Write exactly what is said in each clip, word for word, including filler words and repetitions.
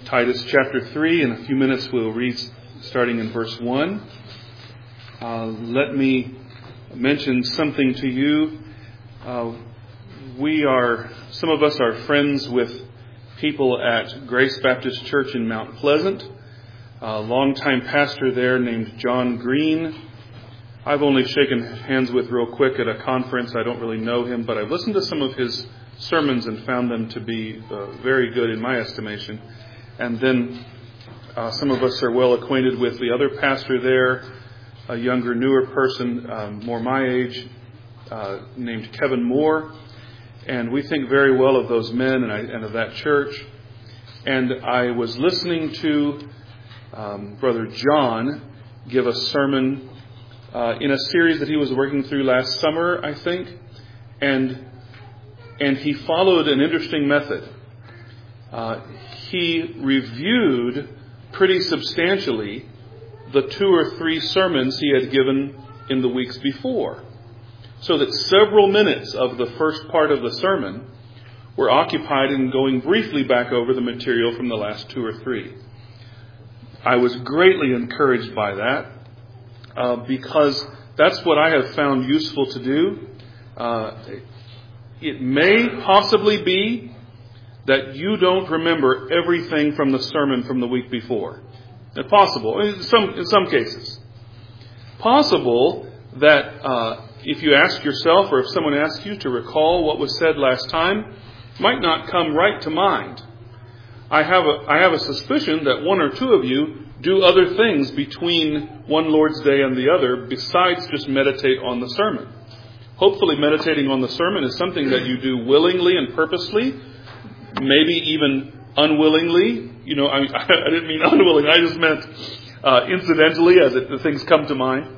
Titus chapter three. In a few minutes we'll read starting in verse one. Uh, let me mention something to you. Uh, we are, some of us are friends with people at Grace Baptist Church in Mount Pleasant. A longtime pastor there named John Green. I've only shaken hands with real quick at a conference. I don't really know him, but I've listened to some of his sermons and found them to be uh, very good in my estimation. And then uh, some of us are well acquainted with the other pastor there, a younger, newer person, um, more my age, uh, named Kevin Moore. And we think very well of those men and, I, and of that church. And I was listening to um, Brother John give a sermon uh, in a series that he was working through last summer, I think. And and he followed an interesting method. Uh, he reviewed pretty substantially the two or three sermons he had given in the weeks before. So that several minutes of the first part of the sermon were occupied in going briefly back over the material from the last two or three. I was greatly encouraged by that uh, because that's what I have found useful to do. Uh, it may possibly be that you don't remember everything from the sermon from the week before. It's possible, in some, in some cases. Possible that uh, if you ask yourself or if someone asks you to recall what was said last time, it might not come right to mind. I have a, I have a suspicion that one or two of you do other things between one Lord's Day and the other besides just meditate on the sermon. Hopefully meditating on the sermon is something that you do willingly and purposely, maybe even unwillingly. You know, I, I didn't mean unwilling. I just meant uh, incidentally as it, the things come to mind.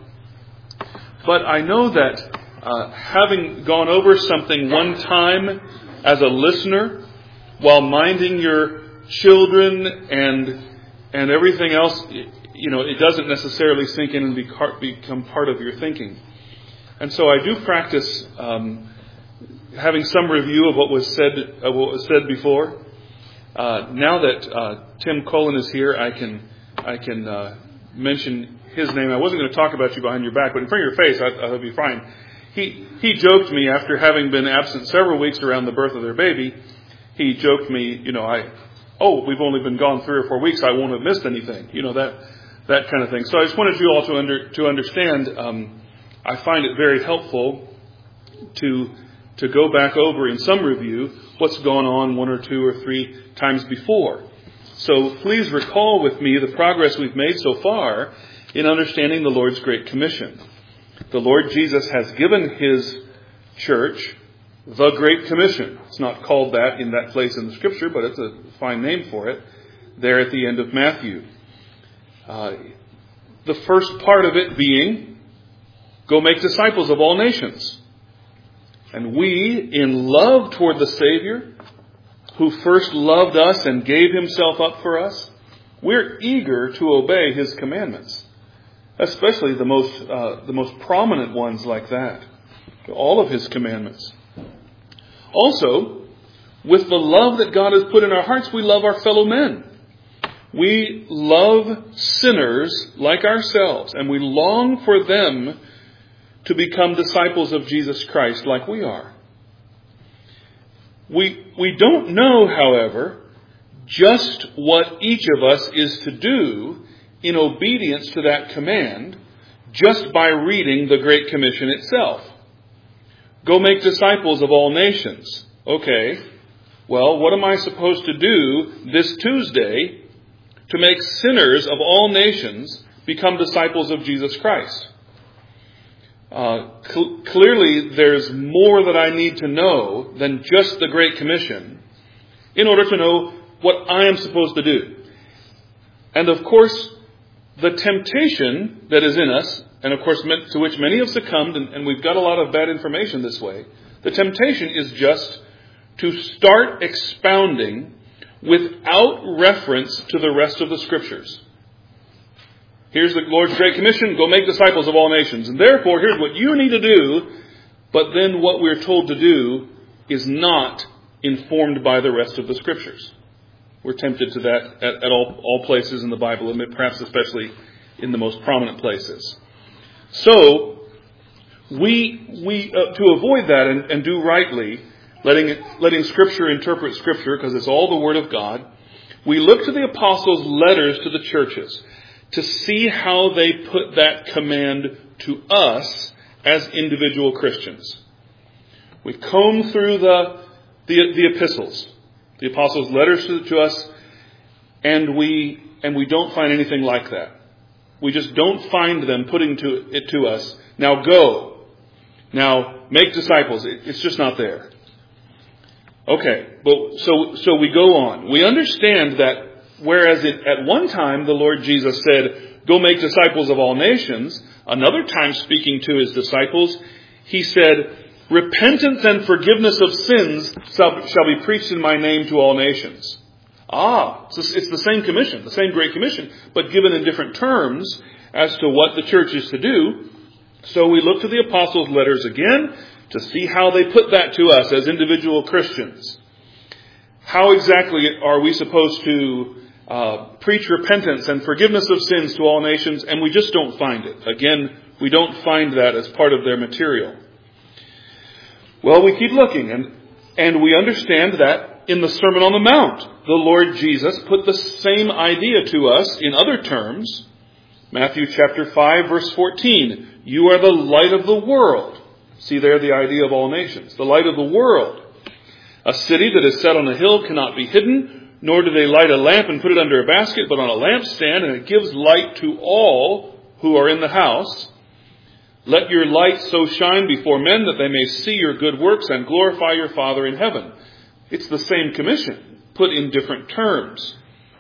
But I know that uh, having gone over something one time as a listener while minding your children and and everything else, you know, it doesn't necessarily sink in and be, become part of your thinking. And so I do practice um, having some review of what was said, of what was said before. Uh, now that uh, Tim Cullen is here, I can I can uh, mention his name. I wasn't going to talk about you behind your back, but in front of your face, I thought it'd be fine. He he joked me after having been absent several weeks around the birth of their baby. He joked me, you know, I oh we've only been gone three or four weeks. I won't have missed anything, you know, that that kind of thing. So I just wanted you all to under to understand. Um, I find it very helpful to to go back over in some review what's gone on one or two or three times before. So please recall with me the progress we've made so far in understanding the Lord's Great Commission. The Lord Jesus has given His church the Great Commission. It's not called that in that place in the Scripture, but it's a fine name for it there at the end of Matthew. Uh, the first part of it being, go make disciples of all nations. And we, in love toward the Savior, who first loved us and gave Himself up for us, we're eager to obey His commandments, especially the most uh, the most prominent ones like that, all of His commandments. Also, with the love that God has put in our hearts, we love our fellow men. We love sinners like ourselves, and we long for them to become disciples of Jesus Christ like we are. We we don't know, however, just what each of us is to do in obedience to that command just by reading the Great Commission itself. Go make disciples of all nations. Okay, well, what am I supposed to do this Tuesday to make sinners of all nations become disciples of Jesus Christ? Uh, cl- clearly, there's more that I need to know than just the Great Commission in order to know what I am supposed to do. And of course, the temptation that is in us, and of course to which many have succumbed, and, and we've got a lot of bad information this way, the temptation is just to start expounding without reference to the rest of the Scriptures. Here's the Lord's Great Commission, go make disciples of all nations. And therefore, here's what you need to do. But then what we're told to do is not informed by the rest of the Scriptures. We're tempted to that at, at all, all places in the Bible, and perhaps especially in the most prominent places. So, we we uh, to avoid that and, and do rightly, letting it, letting Scripture interpret Scripture, because it's all the Word of God, we look to the apostles' letters to the churches to see how they put that command to us as individual Christians. We comb through the, the, the epistles, the apostles' letters to, to us, and we, and we don't find anything like that. We just don't find them putting to, it to us, now go, now make disciples. It, it's just not there. Okay, but so so we go on. We understand that whereas it, at one time the Lord Jesus said, go make disciples of all nations, another time speaking to his disciples, he said, repentance and forgiveness of sins shall, shall be preached in my name to all nations. Ah, it's, it's the same commission, the same Great Commission, but given in different terms as to what the church is to do. So we look to the apostles' letters again to see how they put that to us as individual Christians. How exactly are we supposed to uh, preach repentance and forgiveness of sins to all nations? And we just don't find it. Again, we don't find that as part of their material. Well, we keep looking, and, and we understand that in the Sermon on the Mount, the Lord Jesus put the same idea to us in other terms. Matthew chapter five, verse fourteen, you are the light of the world. See there the idea of all nations, the light of the world. A city that is set on a hill cannot be hidden, nor do they light a lamp and put it under a basket, but on a lampstand, and it gives light to all who are in the house. Let your light so shine before men that they may see your good works and glorify your Father in heaven. It's the same commission, put in different terms.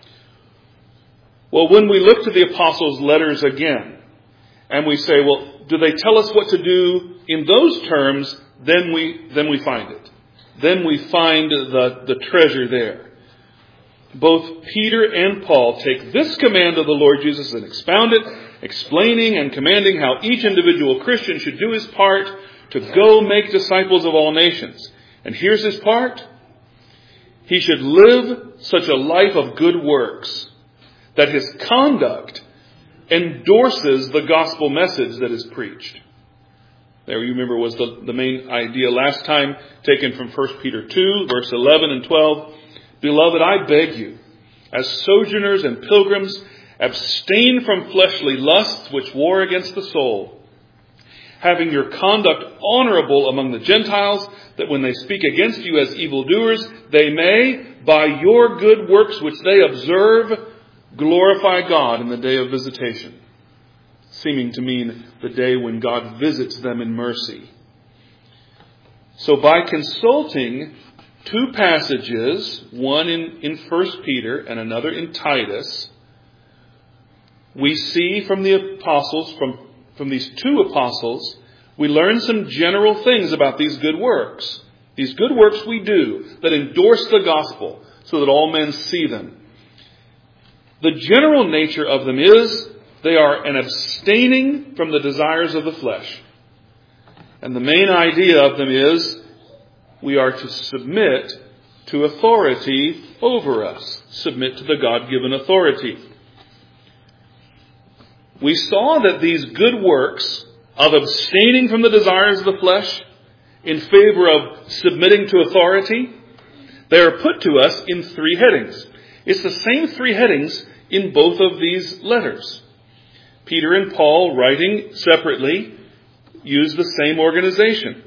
Well, when we look to the apostles' letters again, and we say, well, do they tell us what to do in those terms? Then we then we find it. Then we find the, the treasure there. Both Peter and Paul take this command of the Lord Jesus and expound it, explaining and commanding how each individual Christian should do his part to go make disciples of all nations. And here's his part. He should live such a life of good works that his conduct endorses the gospel message that is preached. There, you remember, was the, the main idea last time, taken from First Peter two, verse eleven and twelve. Beloved, I beg you, as sojourners and pilgrims, abstain from fleshly lusts which war against the soul, having your conduct honorable among the Gentiles, that when they speak against you as evildoers, they may, by your good works which they observe, glorify God in the day of visitation, seeming to mean the day when God visits them in mercy. So by consulting two passages, one in, in First Peter and another in Titus, we see from the apostles, from, from these two apostles, we learn some general things about these good works. These good works we do that endorse the gospel so that all men see them. The general nature of them is they are an abstaining from the desires of the flesh. And the main idea of them is we are to submit to authority over us. Submit to the God-given authority. We saw that these good works of abstaining from the desires of the flesh in favor of submitting to authority, they are put to us in three headings. It's the same three headings in both of these letters. Peter and Paul, writing separately, use the same organization.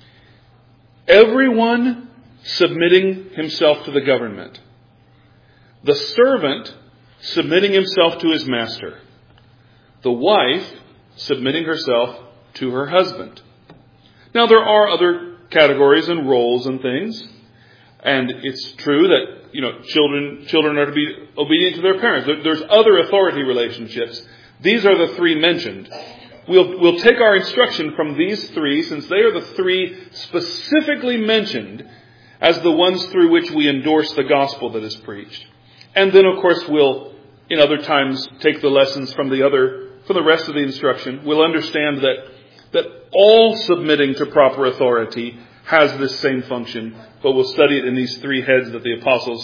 Everyone submitting himself to the government. The servant submitting himself to his master. The wife submitting herself to her husband. Now there are other categories and roles and things. And it's true that, you know, children children are to be obedient to their parents. There, there's other authority relationships. These are the three mentioned. We'll, we'll take our instruction from these three, since they are the three specifically mentioned as the ones through which we endorse the gospel that is preached. And then, of course, we'll, in other times, take the lessons from the other, from the rest of the instruction. We'll understand that, that all submitting to proper authority has this same function, but we'll study it in these three heads that the apostles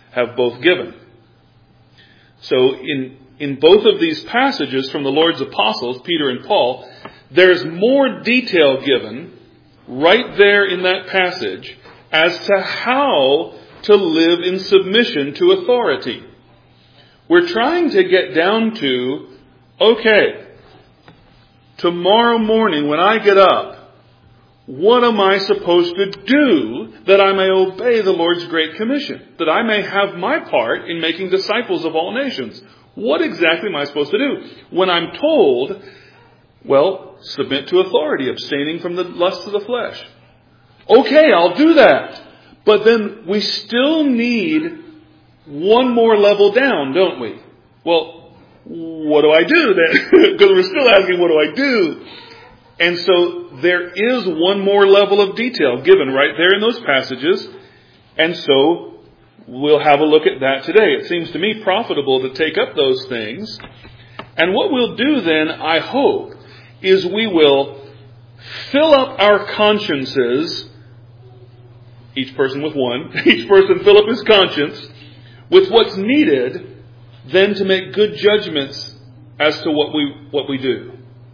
have both given. So in, in both of these passages from the Lord's apostles, Peter and Paul, there's more detail given right there in that passage as to how to live in submission to authority. We're trying to get down to, okay, tomorrow morning when I get up, what am I supposed to do that I may obey the Lord's Great Commission? That I may have my part in making disciples of all nations. What exactly am I supposed to do? When I'm told, well, submit to authority, abstaining from the lusts of the flesh. Okay, I'll do that. But then we still need one more level down, don't we? Well, what do I do then? Because we're still asking, what do I do? And so there is one more level of detail given right there in those passages. And so we'll have a look at that today. It seems to me profitable to take up those things. And what we'll do then, I hope, is we will fill up our consciences, each person with one, each person fill up his conscience with what's needed then to make good judgments as to what we what we do.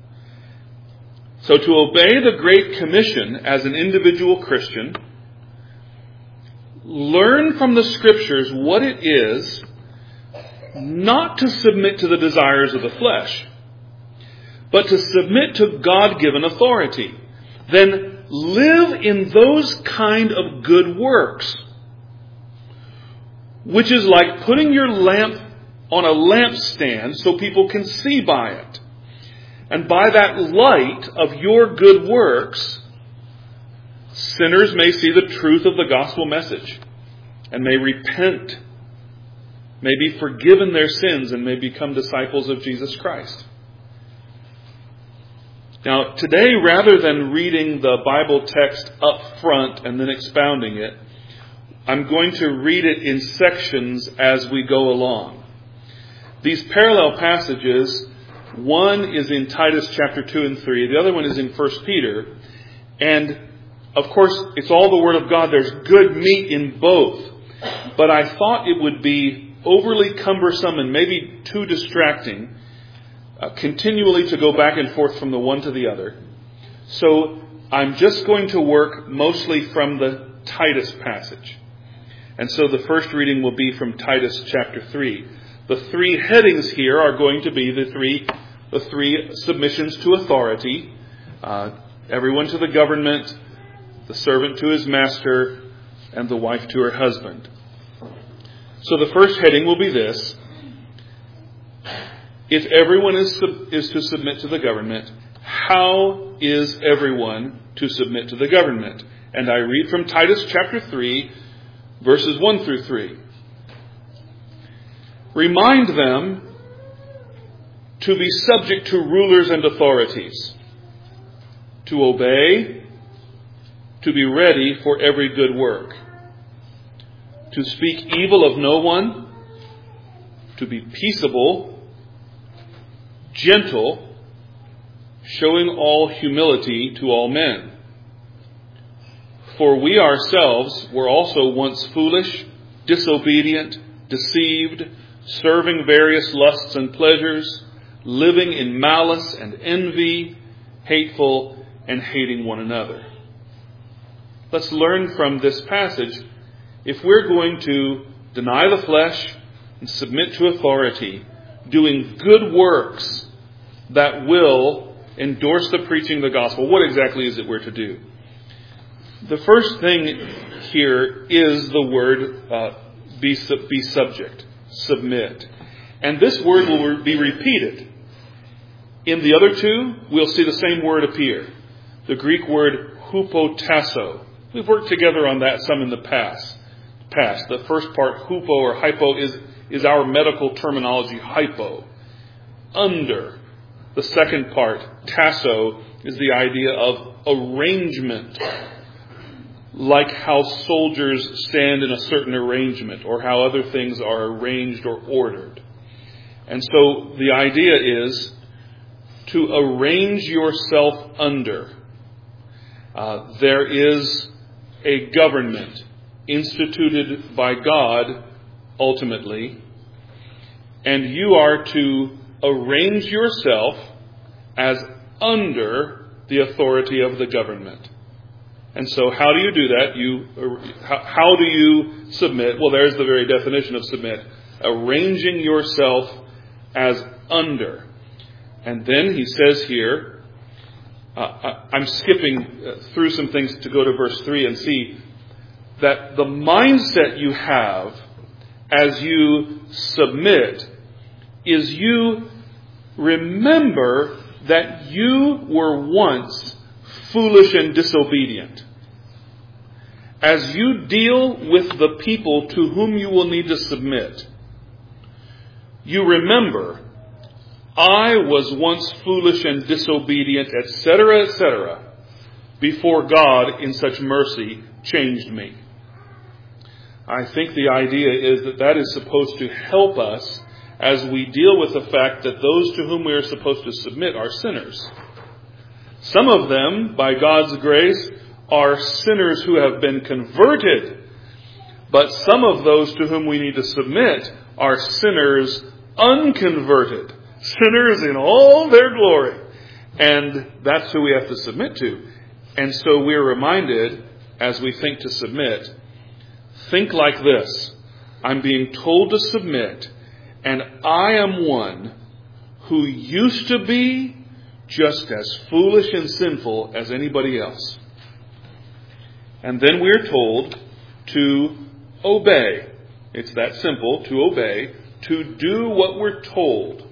So to obey the Great Commission as an individual Christian, learn from the Scriptures what it is not to submit to the desires of the flesh, but to submit to God-given authority. Then live in those kind of good works, which is like putting your lamp on a lampstand so people can see by it. And by that light of your good works, sinners may see the truth of the gospel message and may repent, may be forgiven their sins, and may become disciples of Jesus Christ. Now, today, rather than reading the Bible text up front and then expounding it, I'm going to read it in sections as we go along. These parallel passages, one is in Titus chapter two and three. The other one is in First Peter. And, of course, it's all the Word of God. There's good meat in both. But I thought it would be overly cumbersome and maybe too distracting uh, continually to go back and forth from the one to the other. So I'm just going to work mostly from the Titus passage. And so the first reading will be from Titus chapter three. The three headings here are going to be the three the three submissions to authority. Uh, everyone to the government, the servant to his master, and the wife to her husband. So the first heading will be this. If everyone is, sub- is to submit to the government, how is everyone to submit to the government? And I read from Titus chapter three, verses one through three. Remind them to be subject to rulers and authorities, to obey, to be ready for every good work, to speak evil of no one, to be peaceable, gentle, showing all humility to all men. For we ourselves were also once foolish, disobedient, deceived, serving various lusts and pleasures, living in malice and envy, hateful, and hating one another. Let's learn from this passage, if we're going to deny the flesh and submit to authority, doing good works that will endorse the preaching of the gospel, what exactly is it we're to do? The first thing here is the word uh, be, be subject, submit. And this word will be repeated. In the other two, we'll see the same word appear. The Greek word hupotasso. We've worked together on that some in the past. Past. The first part, hupo or hypo, is, is our medical terminology, hypo. Under. The second part, tasso, is the idea of arrangement. Like how soldiers stand in a certain arrangement, or how other things are arranged or ordered. And so the idea is to arrange yourself under. Uh, there is a government instituted by God ultimately, and you are to arrange yourself as under the authority of the government. And so how do you do that? You, how do you submit? Well, there's the very definition of submit. Arranging yourself as under. And then he says here, uh, I'm skipping through some things to go to verse three and see that the mindset you have as you submit is you remember that you were once foolish and disobedient. As you deal with the people to whom you will need to submit, you remember, I was once foolish and disobedient, et cetera, et cetera, before God in such mercy changed me. I think the idea is that that is supposed to help us as we deal with the fact that those to whom we are supposed to submit are sinners. Some of them, by God's grace, are sinners who have been converted. But some of those to whom we need to submit are sinners unconverted. Sinners in all their glory. And that's who we have to submit to. And so we're reminded, as we think to submit, think like this. I'm being told to submit, and I am one who used to be just as foolish and sinful as anybody else. And then we're told to obey. It's that simple, to obey, to do what we're told.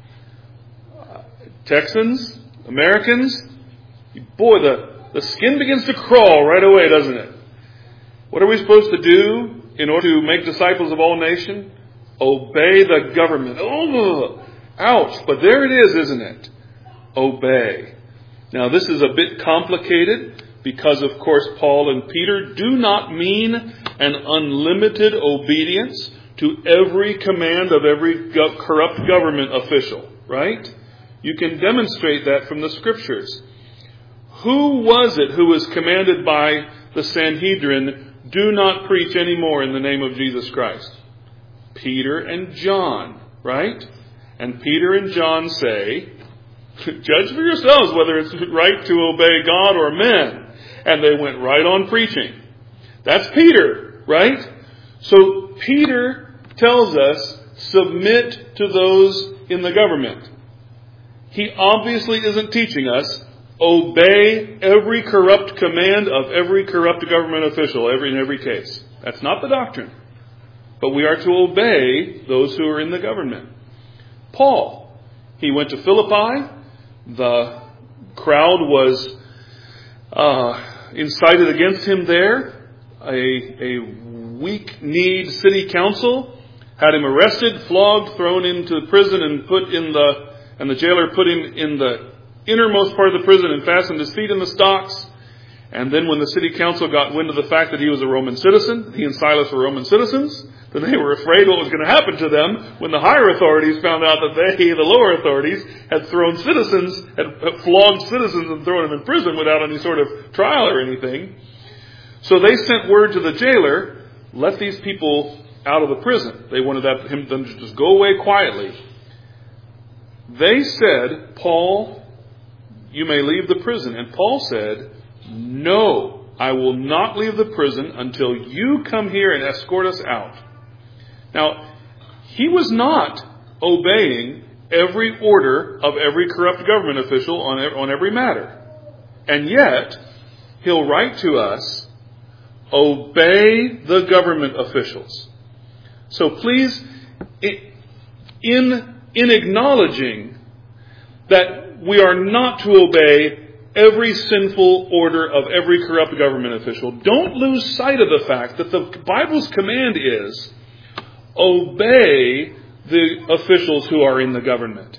Uh, Texans, Americans, boy, the, the skin begins to crawl right away, doesn't it? What are we supposed to do in order to make disciples of all nations? Obey the government. Oh, ouch, but there it is, isn't it? Obey. Now, this is a bit complicated because, of course, Paul and Peter do not mean an unlimited obedience to every command of every go- corrupt government official, right? You can demonstrate that from the Scriptures. Who was it who was commanded by the Sanhedrin, do not preach anymore in the name of Jesus Christ? Peter and John, right? And Peter and John say, judge for yourselves whether it's right to obey God or men. And they went right on preaching. That's Peter, right? So Peter tells us, submit to those in the government. He obviously isn't teaching us, obey every corrupt command of every corrupt government official every in every case. That's not the doctrine. But we are to obey those who are in the government. Paul, he went to Philippi. The crowd was uh, incited against him there. A, a weak-kneed city council had him arrested, flogged, thrown into prison, and put in the and the jailer put him in the innermost part of the prison and fastened his feet in the stocks. And then when the city council got wind of the fact that he was a Roman citizen, he and Silas were Roman citizens, then they were afraid what was going to happen to them when the higher authorities found out that they, the lower authorities, had thrown citizens, had flogged citizens and thrown them in prison without any sort of trial or anything. So they sent word to the jailer, let these people out of the prison. They wanted that, him, them to just go away quietly. They said, Paul, you may leave the prison. And Paul said, no, I will not leave the prison until you come here and escort us out. Now, he was not obeying every order of every corrupt government official on, on every matter. And yet, he'll write to us, obey the government officials. So please, in, in acknowledging that we are not to obey every sinful order of every corrupt government official, don't lose sight of the fact that the Bible's command is obey the officials who are in the government.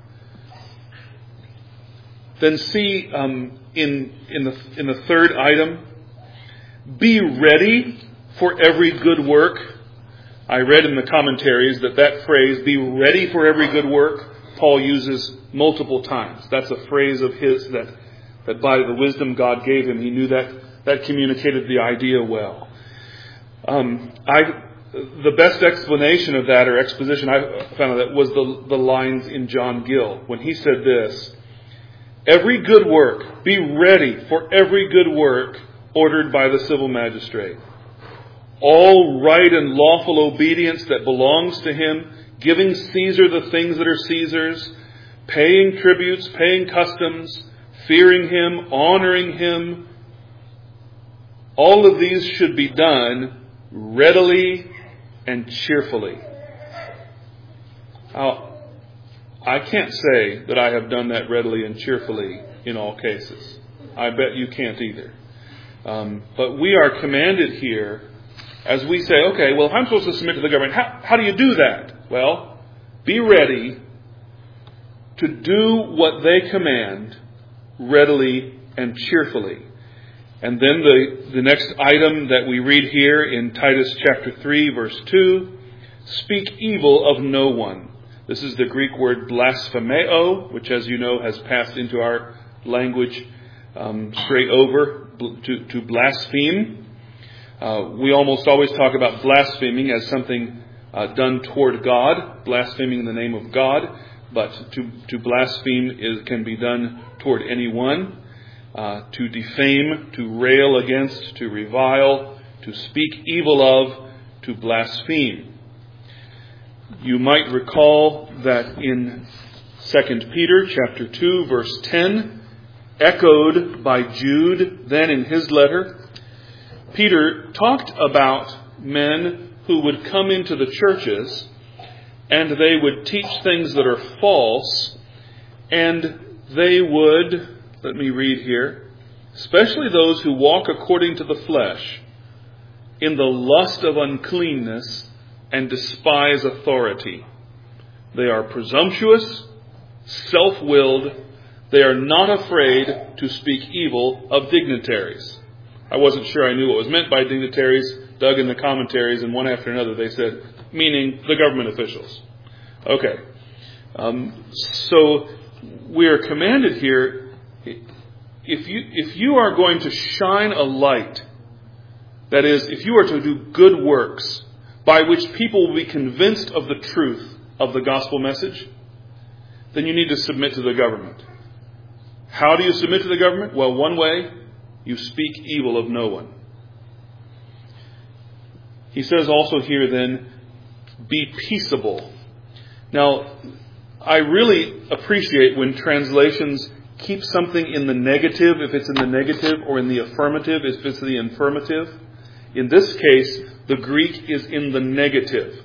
Then see um, in in the in the third item, be ready for every good work. I read in the commentaries that that phrase, be ready for every good work, Paul uses multiple times. That's a phrase of his that that by the wisdom God gave him, he knew that that communicated the idea well. Um, I the best explanation of that, or exposition I found of that, was the, the lines in John Gill when he said this: "Every good work, be ready for every good work ordered by the civil magistrate. All right and lawful obedience that belongs to him, giving Caesar the things that are Caesar's, paying tributes, paying customs, fearing him, honoring him. All of these should be done readily and cheerfully." Now, I can't say that I have done that readily and cheerfully in all cases. I bet you can't either. Um, but we are commanded here, as we say, okay, well, if I'm supposed to submit to the government, how, how do you do that? Well, be ready to do what they command readily and cheerfully. And then the, the next item that we read here in Titus chapter three, verse two, "Speak evil of no one." This is the Greek word blasphemeo, which, as you know, has passed into our language um, straight over to, to blaspheme. Uh, we almost always talk about blaspheming as something uh, done toward God, blaspheming in the name of God. But to, to blaspheme is, can be done toward anyone. Uh, to defame, to rail against, to revile, to speak evil of, to blaspheme. You might recall that in Second Peter chapter two, verse ten, echoed by Jude then in his letter, Peter talked about men who would come into the churches and they would teach things that are false, and they would, let me read here, "especially those who walk according to the flesh, in the lust of uncleanness, and despise authority. They are presumptuous, self-willed. They are not afraid to speak evil of dignitaries." I wasn't sure I knew what was meant by dignitaries. Dug in the commentaries, and one after another they said, meaning the government officials. Okay. Um, so we are commanded here, if you, if you are going to shine a light, that is, if you are to do good works by which people will be convinced of the truth of the gospel message, then you need to submit to the government. How do you submit to the government? Well, one way, you speak evil of no one. He says also here then, be peaceable. Now, I really appreciate when translations keep something in the negative, if it's in the negative, or in the affirmative, if it's the affirmative. In this case, the Greek is in the negative.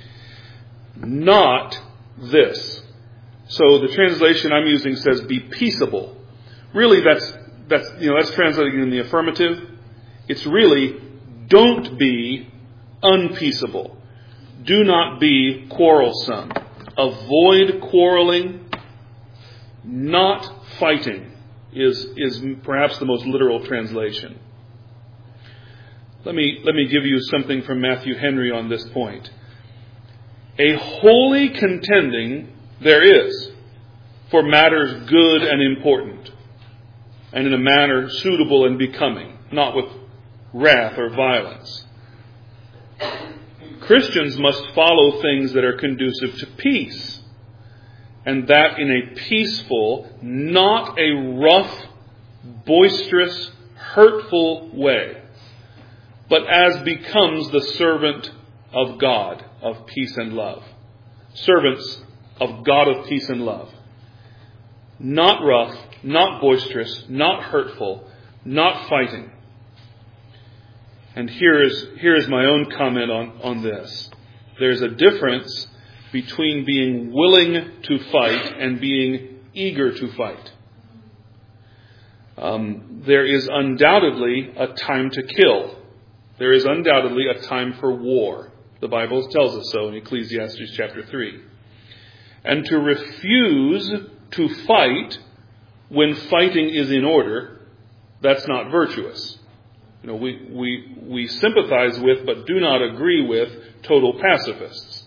Not this. So the translation I'm using says, be peaceable. Really, that's, that's, you know, that's translated in the affirmative. It's really, don't be unpeaceable. Do not be quarrelsome. Avoid quarreling. Not fighting is, is perhaps the most literal translation. Let me, let me give you something from Matthew Henry on this point. A holy contending there is for matters good and important, and in a manner suitable and becoming, not with wrath or violence. Christians must follow things that are conducive to peace, and that in a peaceful, not a rough, boisterous, hurtful way, but as becomes the servant of God of peace and love. Servants of God of peace and love. Not rough, not boisterous, not hurtful, not fighting. And here is, here is my own comment on, on this. There's a difference between being willing to fight and being eager to fight. Um, there is undoubtedly a time to kill. There is undoubtedly a time for war. The Bible tells us so in Ecclesiastes chapter three. And to refuse to fight when fighting is in order, that's not virtuous. You know, we, we, we sympathize with but do not agree with total pacifists.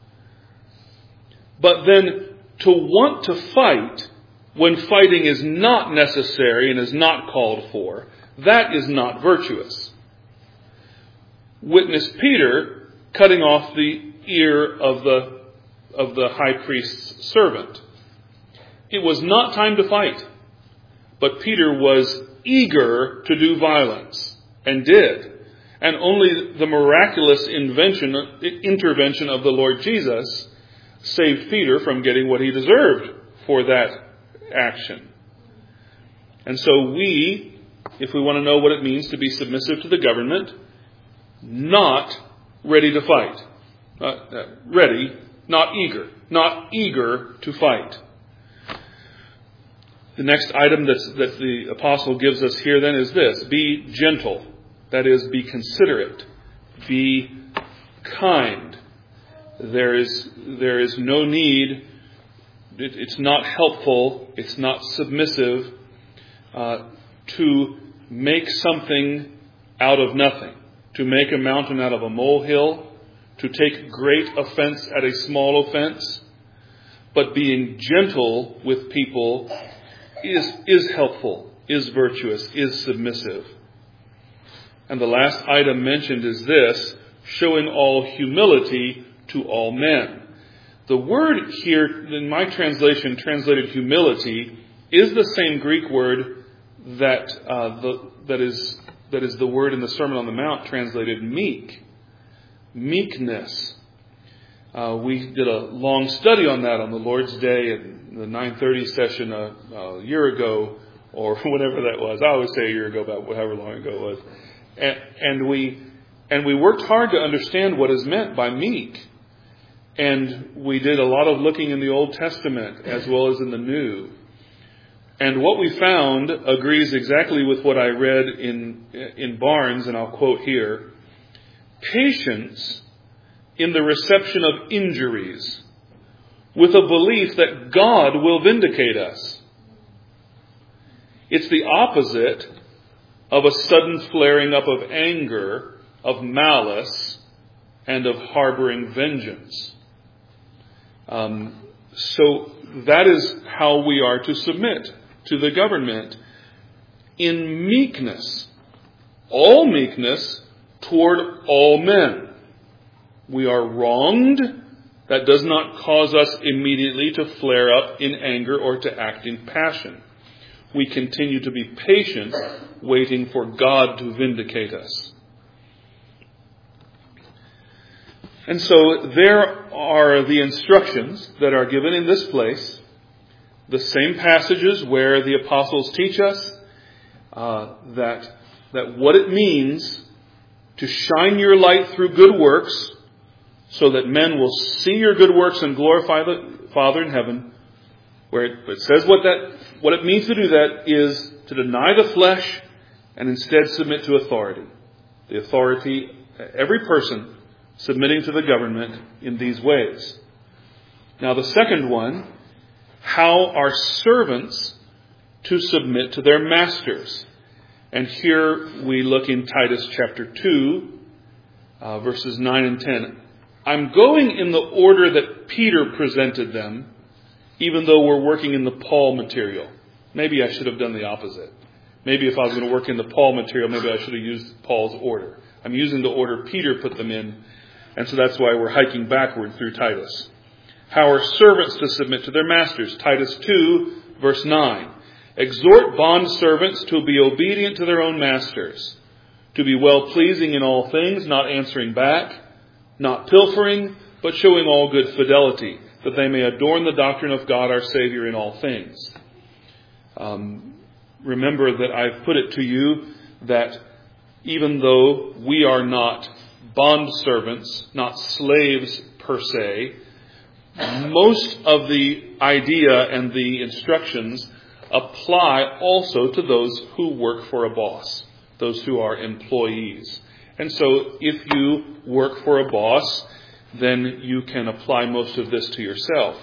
But then to want to fight when fighting is not necessary and is not called for, that is not virtuous. Witness Peter cutting off the ear of the, of the high priest's servant. It was not time to fight, but Peter was eager to do violence, and did. And only the miraculous invention, intervention of the Lord Jesus saved Peter from getting what he deserved for that action. And so we, if we want to know what it means to be submissive to the government, not ready to fight. Uh, uh, ready, not eager. Not eager to fight. The next item that's, that the apostle gives us here then is this. Be gentle. That is, be considerate. Be kind. There is, there is no need. It, it's not helpful. It's not submissive uh, to make something out of nothing. To make a mountain out of a molehill. To take great offense at a small offense. But being gentle with people is, is helpful, is virtuous, is submissive. And the last item mentioned is this, showing all humility to all men. The word here, in my translation, translated humility, is the same Greek word that uh, the, that is that is the word in the Sermon on the Mount translated meek. Meekness. Uh, we did a long study on that on the Lord's Day in the nine thirty session a, a year ago, or whenever that was. I always say a year ago, about however long ago it was. And, and we and we worked hard to understand what is meant by meek. And we did a lot of looking in the Old Testament as well as in the New. And what we found agrees exactly with what I read in in Barnes, and I'll quote here. Patience in the reception of injuries, with a belief that God will vindicate us. It's the opposite of a sudden flaring up of anger, of malice, and of harboring vengeance. Um, so that is how we are to submit to the government, in meekness, all meekness toward all men. We are wronged. That does not cause us immediately to flare up in anger or to act in passion. We continue to be patient, waiting for God to vindicate us. And so there are the instructions that are given in this place. The same passages where the apostles teach us uh, that, that what it means to shine your light through good works, so that men will see your good works and glorify the Father in heaven. Where it, it says what that what it means to do that is to deny the flesh and instead submit to authority. The authority, every person submitting to the government in these ways. Now the second one, how are servants to submit to their masters? And here we look in Titus chapter two, uh, verses nine and ten. I'm going in the order that Peter presented them, even though we're working in the Paul material. Maybe I should have done the opposite. Maybe if I was going to work in the Paul material, maybe I should have used Paul's order. I'm using the order Peter put them in, and so that's why we're hiking backward through Titus. How are servants to submit to their masters? Titus two, verse nine. Exhort bondservants to be obedient to their own masters, to be well-pleasing in all things, not answering back, not pilfering, but showing all good fidelity, that they may adorn the doctrine of God our Savior in all things. Um, remember that I've put it to you that even though we are not bondservants, not slaves per se, most of the idea and the instructions apply also to those who work for a boss, those who are employees. And so if you work for a boss, then you can apply most of this to yourself.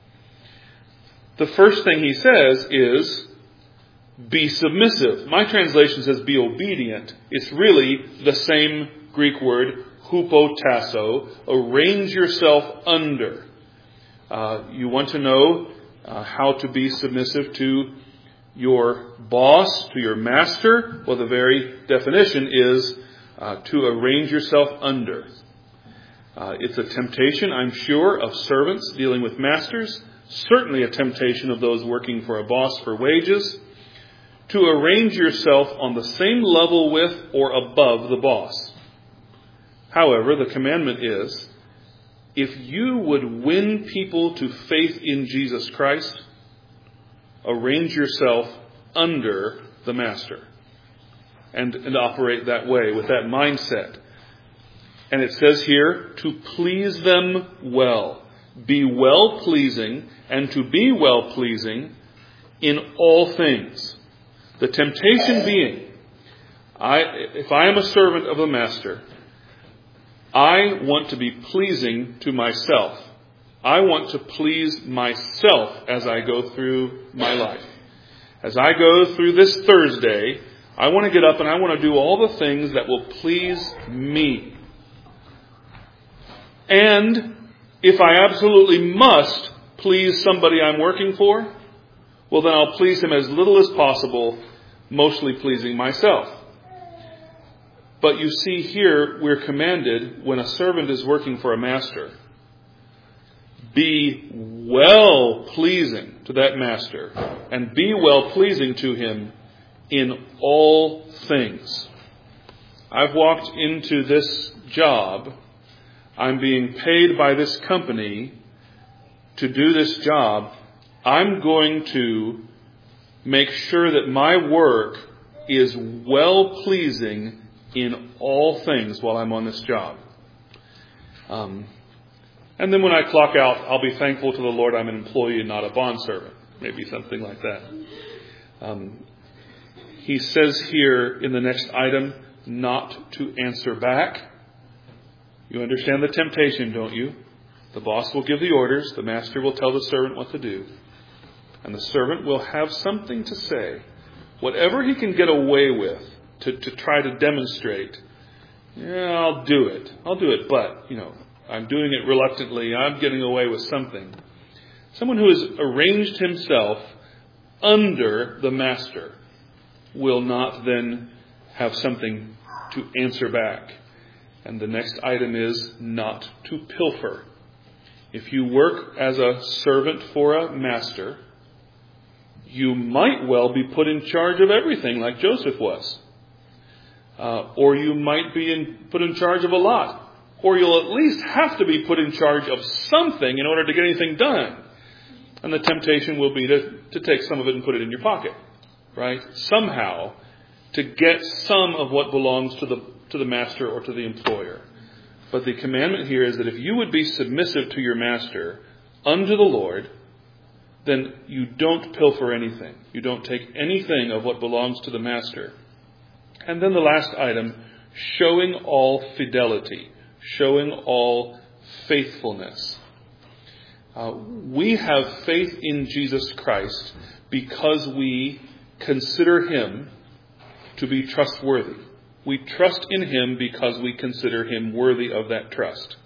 The first thing he says is, be submissive. My translation says be obedient. It's really the same Greek word, hupotasso, arrange yourself under. Uh, you want to know uh, how to be submissive to your boss, to your master? Well, the very definition is Uh, to arrange yourself under. Uh, it's a temptation, I'm sure, of servants dealing with masters, certainly a temptation of those working for a boss for wages, to arrange yourself on the same level with or above the boss. However, the commandment is, if you would win people to faith in Jesus Christ, arrange yourself under the master and, and operate that way with that mindset. And it says here, to please them well. Be well-pleasing, and to be well-pleasing in all things. The temptation being, I, if I am a servant of the master, I want to be pleasing to myself. I want to please myself as I go through my life. As I go through this Thursday, I want to get up and I want to do all the things that will please me. And if I absolutely must please somebody I'm working for, well, then I'll please him as little as possible, mostly pleasing myself. But you see here, we're commanded, when a servant is working for a master, be well-pleasing to that master, and be well-pleasing to him in all things. I've walked into this job. I'm being paid by this company to do this job. I'm going to make sure that my work is well-pleasing in all things while I'm on this job. Um, and then when I clock out, I'll be thankful to the Lord I'm an employee and not a bondservant. Maybe something like that. Um, he says here in the next item, not to answer back. You understand the temptation, don't you? The boss will give the orders. The master will tell the servant what to do. And the servant will have something to say. Whatever he can get away with to, to try to demonstrate. Yeah, I'll do it. I'll do it, but, you know, I'm doing it reluctantly. I'm getting away with something. Someone who has arranged himself under the master will not then have something to answer back. And the next item is not to pilfer. If you work as a servant for a master, you might well be put in charge of everything like Joseph was. Uh, or you might be in, put in charge of a lot. Or you'll at least have to be put in charge of something in order to get anything done. And the temptation will be to, to take some of it and put it in your pocket. Right? Somehow to get some of what belongs to the to the master or to the employer. But the commandment here is that if you would be submissive to your master unto the Lord, then you don't pilfer anything. You don't take anything of what belongs to the master. And then the last item, showing all fidelity, showing all faithfulness. Uh, we have faith in Jesus Christ because we consider him to be trustworthy. We trust in him because we consider him worthy of that trust.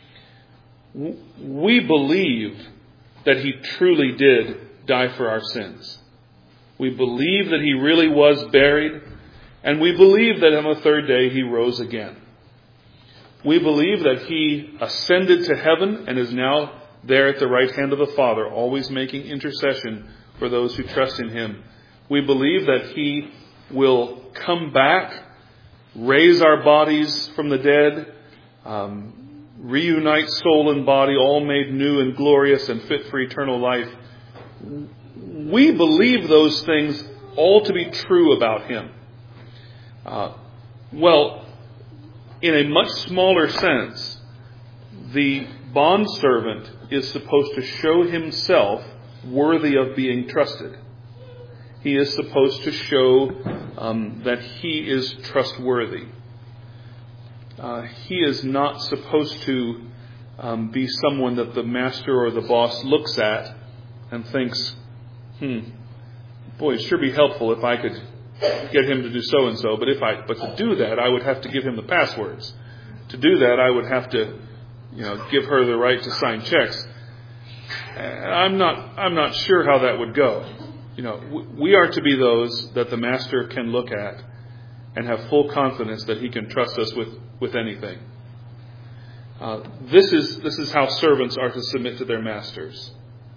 We believe that he truly did die for our sins. We believe that he really was buried, and we believe that on the third day he rose again. We believe that he ascended to heaven and is now there at the right hand of the Father, always making intercession for those who trust in him. We believe that he will come back, raise our bodies from the dead, um, reunite soul and body, all made new and glorious and fit for eternal life. We believe those things all to be true about him. Uh, well, in a much smaller sense, the bondservant is supposed to show himself worthy of being trusted. He is supposed to show um, that he is trustworthy. Uh, he is not supposed to um, be someone that the master or the boss looks at and thinks, hmm, boy, it'd sure be helpful if I could get him to do so and so. But if I, but to do that, I would have to give him the passwords. To do that, I would have to, you know, give her the right to sign checks. I'm not, I'm not sure how that would go. You know, we are to be those that the master can look at and have full confidence that he can trust us with, with anything. Uh, this is this is how servants are to submit to their masters.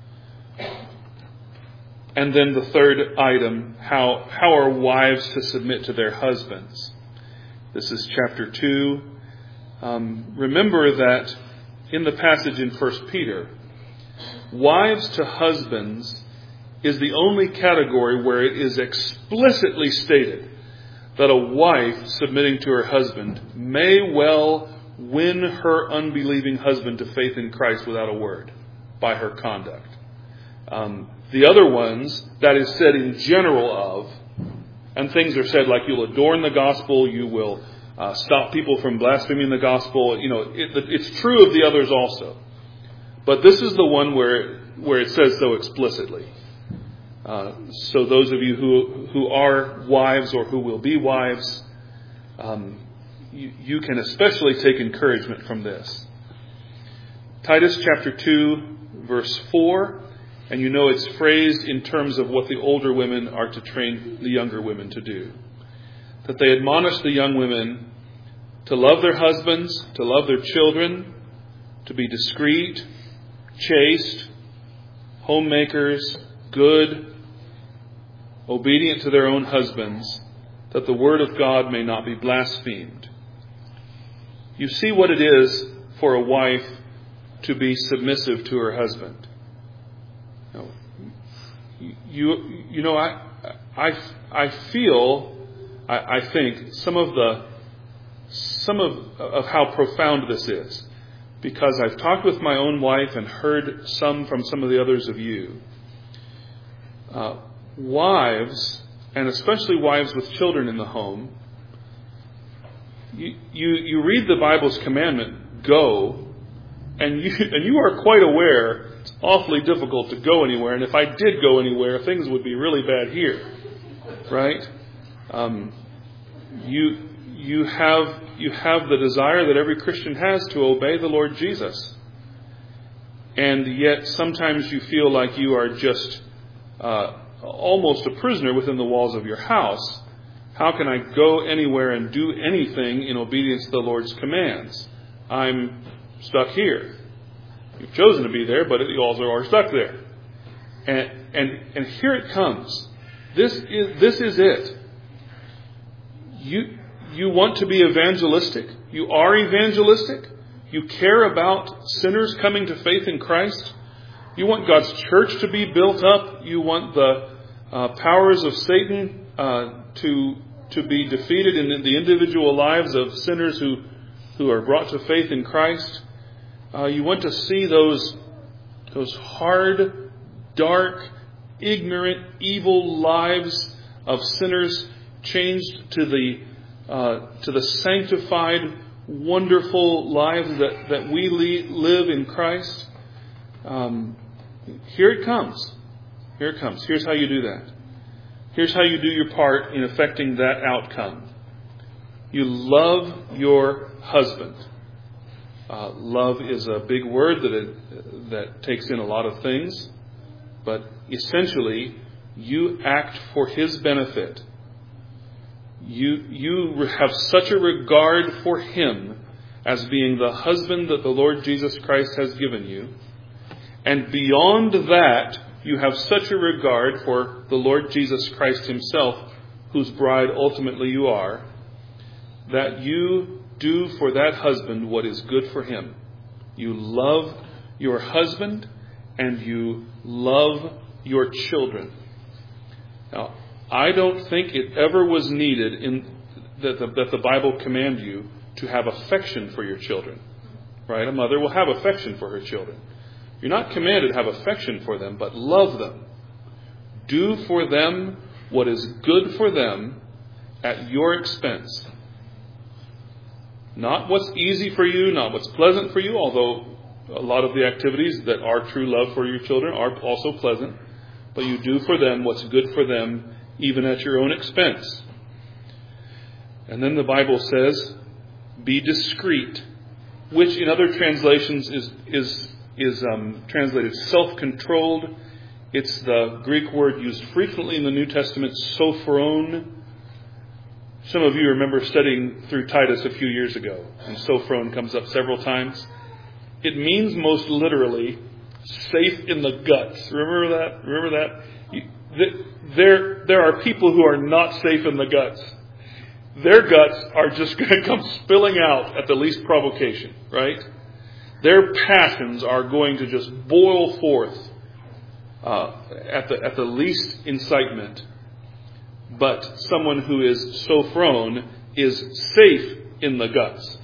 And then the third item, how how are wives to submit to their husbands? This is chapter two. Um, remember that in the passage in First Peter, wives to husbands is the only category where it is explicitly stated that a wife submitting to her husband may well win her unbelieving husband to faith in Christ without a word by her conduct. Um, the other ones, that is said in general of, and things are said like you'll adorn the gospel, you will uh, stop people from blaspheming the gospel. You know, it, it's true of the others also. But this is the one where where it says so explicitly. Uh, so those of you who who are wives or who will be wives, um, you, you can especially take encouragement from this. Titus chapter two, verse four, and you know it's phrased in terms of what the older women are to train the younger women to do. That they admonish the young women to love their husbands, to love their children, to be discreet, chaste, homemakers, good, obedient to their own husbands, that the word of God may not be blasphemed. You see what it is for a wife to be submissive to her husband. You, you know, I, I, I feel, I, I think some of the, some of, of how profound this is, because I've talked with my own wife and heard some from some of the others of you. Uh, wives, and especially wives with children in the home, you, you, you read the Bible's commandment, go, and you, and you are quite aware it's awfully difficult to go anywhere, and if I did go anywhere, things would be really bad here, right? Um, you you have you have the desire that every Christian has to obey the Lord Jesus, and yet sometimes you feel like you are just uh, almost a prisoner within the walls of your house. How can I go anywhere and do anything in obedience to the Lord's commands? I'm stuck here. You've chosen to be there, but you also are stuck there. And and and here it comes. This is this is it. You you want to be evangelistic. You are evangelistic. You care about sinners coming to faith in Christ. You want God's church to be built up. You want the uh, powers of Satan uh, to to be defeated in the individual lives of sinners who who are brought to faith in Christ. Uh, you want to see those those hard, dark, ignorant, evil lives of sinners changed to the uh, to the sanctified, wonderful lives that, that we le- live in Christ. Um, here it comes. Here it comes. Here's how you do that. Here's how you do your part in affecting that outcome. You love your husband. Uh, love is a big word that it, that takes in a lot of things, but essentially, you act for his benefit. You you have such a regard for him as being the husband that the Lord Jesus Christ has given you, and beyond that, you have such a regard for the Lord Jesus Christ himself, whose bride ultimately you are, that you do for that husband what is good for him. You love your husband and you love your children. Now, I don't think it ever was needed in that the, that the Bible command you to have affection for your children. Right? A mother will have affection for her children. You're not commanded to have affection for them, but love them. Do for them what is good for them at your expense. Not what's easy for you, not what's pleasant for you, although a lot of the activities that are true love for your children are also pleasant. But you do for them what's good for them, even at your own expense. And then the Bible says, be discreet, which in other translations is is is um, translated self-controlled. It's the Greek word used frequently in the New Testament, sophron. Some of you remember studying through Titus a few years ago, and sophron comes up several times. It means most literally safe in the guts. Remember that? Remember that? You, there, there are people who are not safe in the guts. Their guts are just going to come spilling out at the least provocation, right? Their passions are going to just boil forth uh, at the at the least incitement. But someone who is sophron is safe in the guts.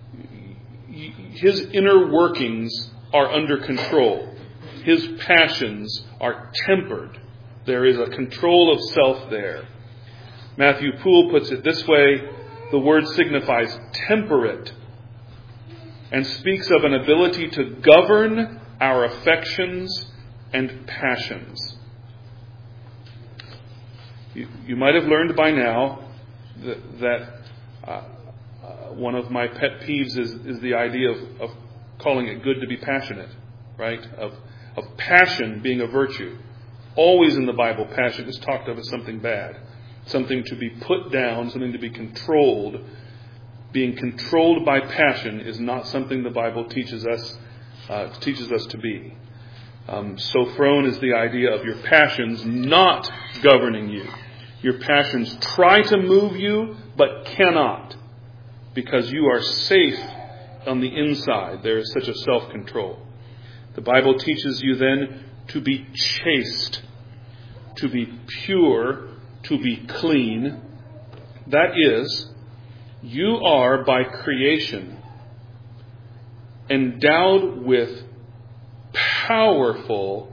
His inner workings are under control. His passions are tempered. There is a control of self there. Matthew Poole puts it this way: the word signifies temperate and speaks of an ability to govern our affections and passions. You, you might have learned by now that, that uh, uh, one of my pet peeves is, is the idea of, of calling it good to be passionate, right? Of, of passion being a virtue. Always in the Bible, passion is talked of as something bad, something to be put down, something to be controlled. Being controlled by passion is not something the Bible teaches us uh, teaches us to be. Um, sophron is the idea of your passions not governing you. Your passions try to move you, but cannot, because you are safe on the inside. There is such a self-control. The Bible teaches you then to be chaste, to be pure, to be clean. That is, you are by creation endowed with powerful,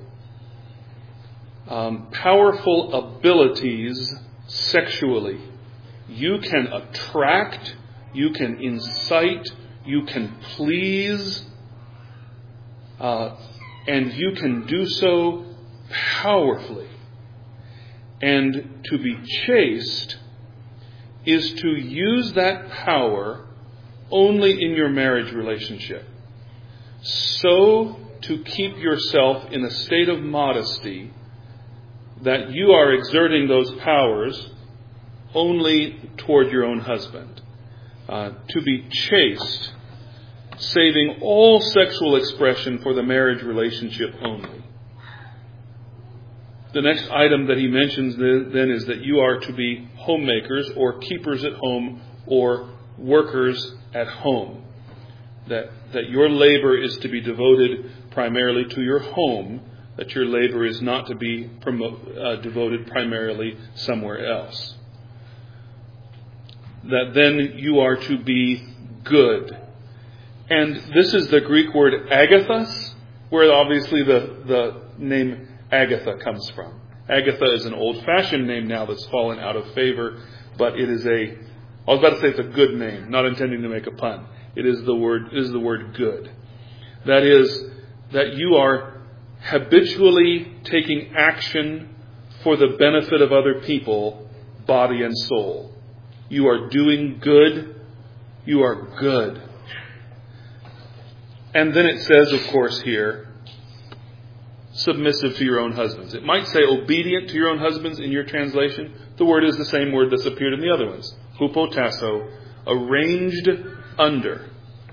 um, powerful abilities sexually. You can attract, you can incite, you can please, uh, and you can do so powerfully. And to be chaste is to use that power only in your marriage relationship. So to keep yourself in a state of modesty that you are exerting those powers only toward your own husband. Uh, to be chaste, saving all sexual expression for the marriage relationship only. The next item that he mentions then is that you are to be homemakers or keepers at home or workers at home. That, that your labor is to be devoted primarily to your home, that your labor is not to be promo- uh, devoted primarily somewhere else. That then you are to be good. And this is the Greek word agathos, where obviously the, the name Agatha comes from. Agatha is an old-fashioned name now that's fallen out of favor, but it is a, I was about to say it's a good name, not intending to make a pun. It is the word, it is the word good. That is, that you are habitually taking action for the benefit of other people, body and soul. You are doing good. You are good. And then it says, of course, here, submissive to your own husbands. It might say obedient to your own husbands in your translation. The word is the same word that's appeared in the other ones. Hupotasso, arranged under.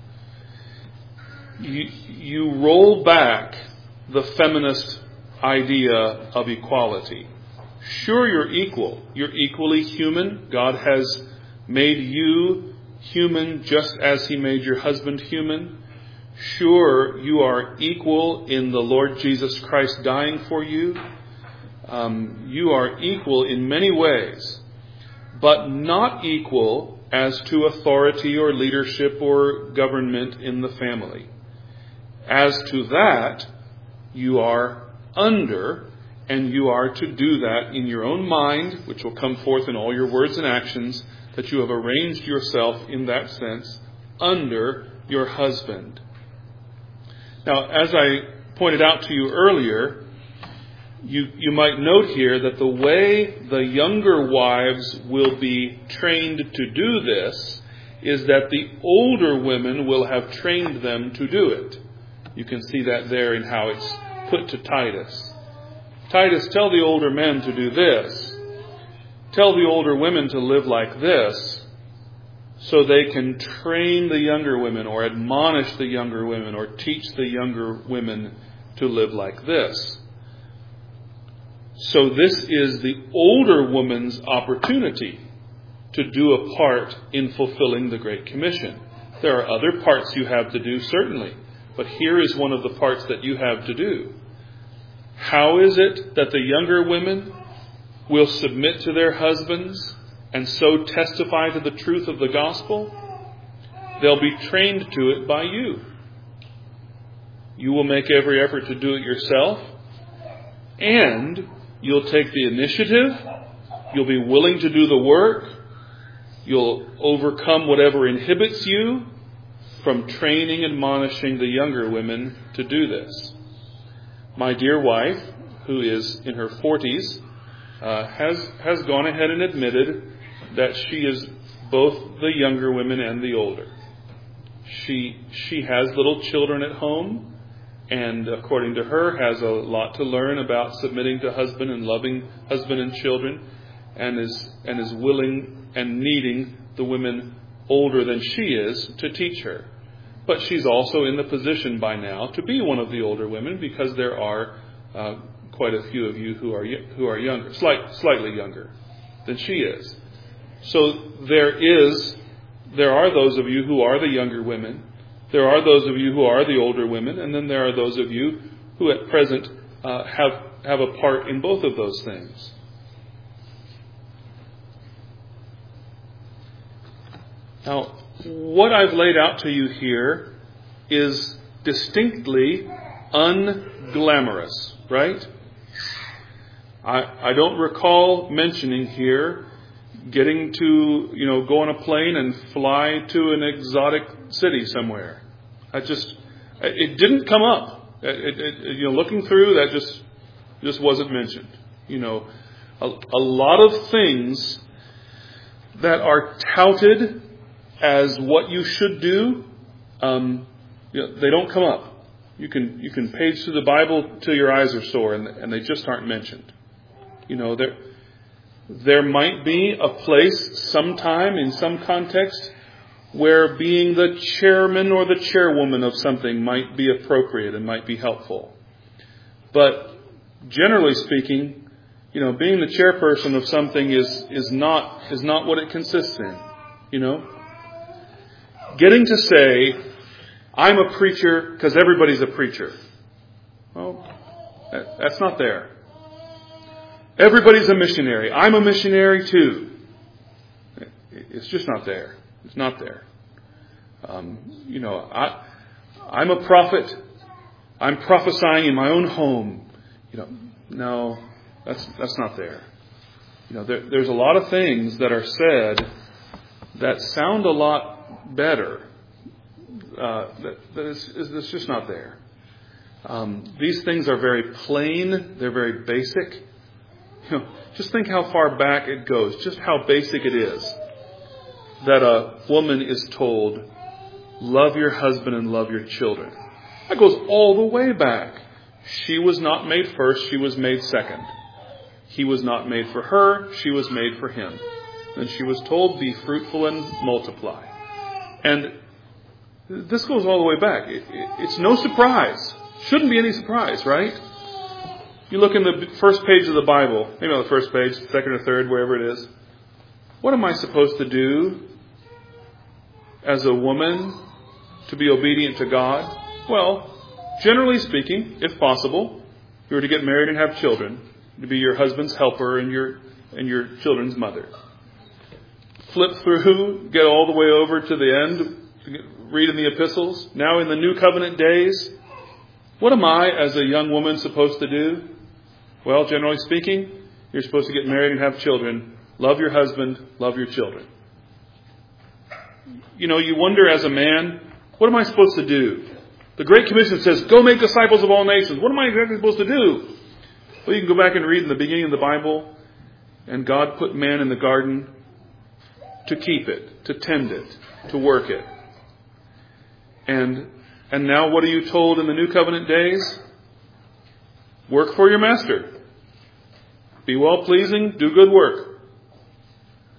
You, you roll back the feminist idea of equality. Sure, you're equal. You're equally human. God has made you human just as He made your husband human. Sure, you are equal in the Lord Jesus Christ dying for you. Um, you are equal in many ways, but not equal as to authority or leadership or government in the family. As to that, you are under, and you are to do that in your own mind, which will come forth in all your words and actions, that you have arranged yourself in that sense under your husband. Now, as I pointed out to you earlier, you, you might note here that the way the younger wives will be trained to do this is that the older women will have trained them to do it. You can see that there in how it's put to Titus. Titus, tell the older men to do this. tell the older women to live like this so they can train the younger women or admonish the younger women or teach the younger women to live like this. So this is the older woman's opportunity to do a part in fulfilling the Great Commission. There are other parts you have to do, certainly, but here is one of the parts that you have to do. How is it that the younger women will submit to their husbands and so testify to the truth of the gospel? They'll be trained to it by you. You will make every effort to do it yourself, and you'll take the initiative. You'll be willing to do the work. You'll overcome whatever inhibits you from training and admonishing the younger women to do this. My dear wife, who is in her forties, uh, has has gone ahead and admitted that she is both the younger women and the older. She she has little children at home, and according to her, has a lot to learn about submitting to husband and loving husband and children, and is and is willing and needing the women older than she is to teach her. But she's also in the position by now to be one of the older women, because there are uh, quite a few of you who are who are younger, slight, slightly younger than she is. So there is, there are those of you who are the younger women. There are those of you who are the older women, and then there are those of you who at present uh, have have a part in both of those things. Now, what I've laid out to you here is distinctly unglamorous, right? I, I don't recall mentioning here getting to, you know, go on a plane and fly to an exotic city somewhere. I just, it didn't come up. It, it, you know, looking through, that just, just wasn't mentioned. You know, a, a lot of things that are touted as what you should do, um, you know, they don't come up. You can you can page through the Bible till your eyes are sore, and, and they just aren't mentioned. You know, there there might be a place sometime in some context where being the chairman or the chairwoman of something might be appropriate and might be helpful. But generally speaking, you know, being the chairperson of something is is not is not what it consists in. You know. Getting to say, I'm a preacher because everybody's a preacher. Well, that, that's not there. Everybody's a missionary. I'm a missionary too. It's just not there. It's not there. Um, you know, I, I'm a prophet. I'm prophesying in my own home. You know, no, that's that's not there. You know, there, there's a lot of things that are said that sound a lot better. Uh, that, that is, is, it's just not there. Um, these things are very plain. They're very basic. You know, just think how far back it goes. Just how basic it is that a woman is told, love your husband and love your children. That goes all the way back. She was not made first. She was made second. He was not made for her. She was made for him. And she was told, be fruitful and multiply. And this goes all the way back. It, it, it's no surprise. Shouldn't be any surprise, right? You look in the first page of the Bible, maybe on the first page, second or third, wherever it is. What am I supposed to do as a woman to be obedient to God? Well, generally speaking, if possible, you were to get married and have children, to be your husband's helper and your and your children's mother. Flip through, get all the way over to the end, read in the epistles. Now in the New Covenant days, what am I as a young woman supposed to do? Well, generally speaking, you're supposed to get married and have children. Love your husband, love your children. You know, you wonder as a man, what am I supposed to do? The Great Commission says, go make disciples of all nations. What am I exactly supposed to do? Well, you can go back and read in the beginning of the Bible, and God put man in the garden to keep it, to tend it, to work it. And and now what are you told in the New Covenant days? Work for your master. Be well-pleasing, do good work.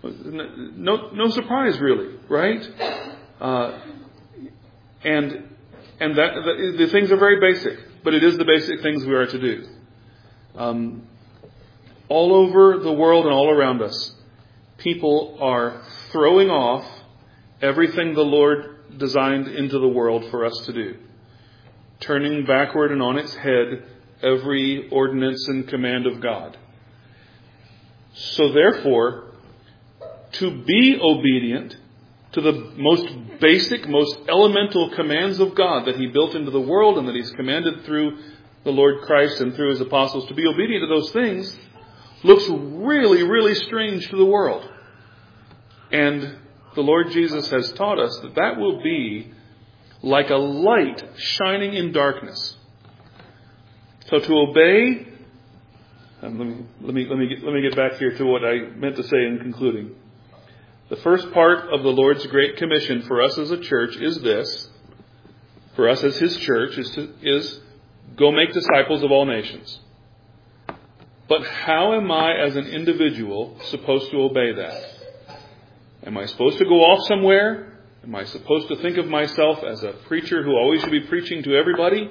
No, no surprise, really, right? Uh, and and that the, the things are very basic, but it is the basic things we are to do. Um, all over the world and all around us, people are throwing off everything the Lord designed into the world for us to do, turning backward and on its head every ordinance and command of God. So therefore, to be obedient to the most basic, most elemental commands of God that He built into the world and that He's commanded through the Lord Christ and through His apostles, to be obedient to those things looks really, really strange to the world. And the Lord Jesus has taught us that that will be like a light shining in darkness. So to obey, and let me let me let me get, let me get back here to what I meant to say in concluding. The first part of the Lord's Great Commission for us as a church is this: for us as His church is to is go make disciples of all nations. But how am I as an individual supposed to obey that? Am I supposed to go off somewhere? Am I supposed to think of myself as a preacher who always should be preaching to everybody?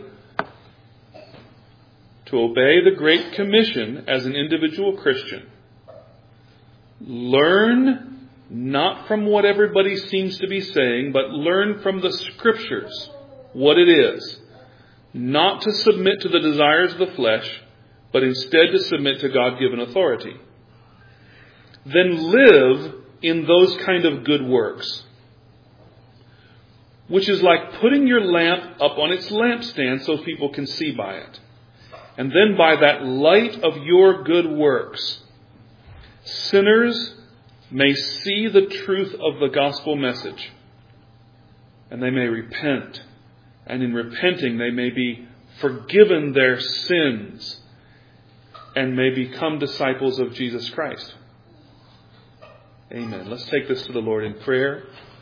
To obey the Great Commission as an individual Christian, learn not from what everybody seems to be saying, but learn from the Scriptures what it is. Not to submit to the desires of the flesh, but instead to submit to God-given authority. Then live in those kind of good works, which is like putting your lamp up on its lampstand so people can see by it. And then by that light of your good works, sinners may see the truth of the gospel message, and they may repent. And in repenting, they may be forgiven their sins and may become disciples of Jesus Christ. Amen. Let's take this to the Lord in prayer.